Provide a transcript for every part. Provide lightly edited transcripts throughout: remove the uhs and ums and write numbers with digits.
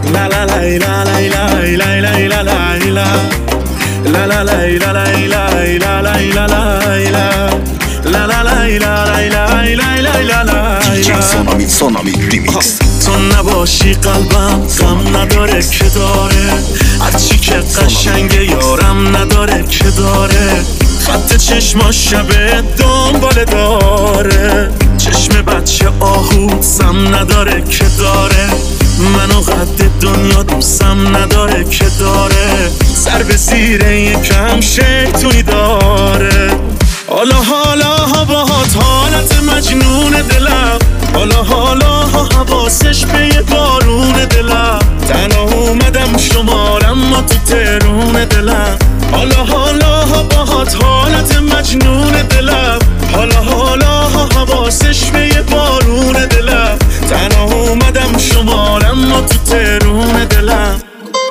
La la la la la la la la la la la la la la la la la la la la La la la la la la la la la DJ سونامی ریمیکس. تو نباشی قلبم غم نداره که داره، هرچی که قشنگه یارم نداره که داره، خط چشماش شبه دنباله داره، چشم بچه آهو سم نداره که داره، منو قد دنیا دوستم نداره که داره، سر به زیر یکم شیطونی داره. حالا باهات حالت مجنون دلم، حالا حواسش به یه بارون دلم، تنها اومدم شمارم ما تو ترون دلم. حالا باهات حالت مجنون دلم، حالا حواسش به یه بارون دلم، تنها اومدم شمارم ما تو ترون دلم.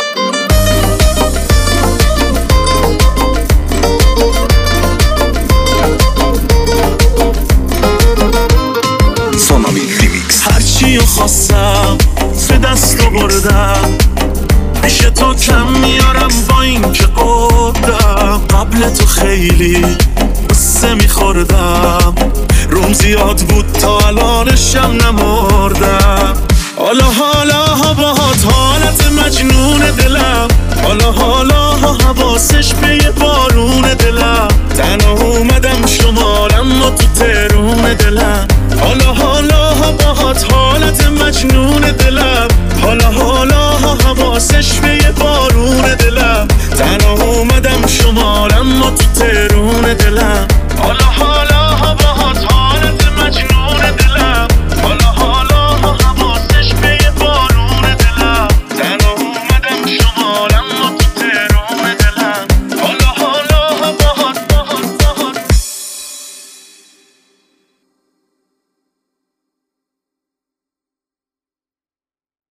هرچی خواستم به دست بردم، پیش تو کم میارم با این که قدم، قبل تو خیلی قصه میخوردم، روم زیاد بود تا الانشم نمردم. حالا باهات حالت مجنون دلم، حالا حواسش به یه بارون دلم، تنها اومدم شمارم ما تو ترون دلم. حالا باهات حالت مجنون دلم،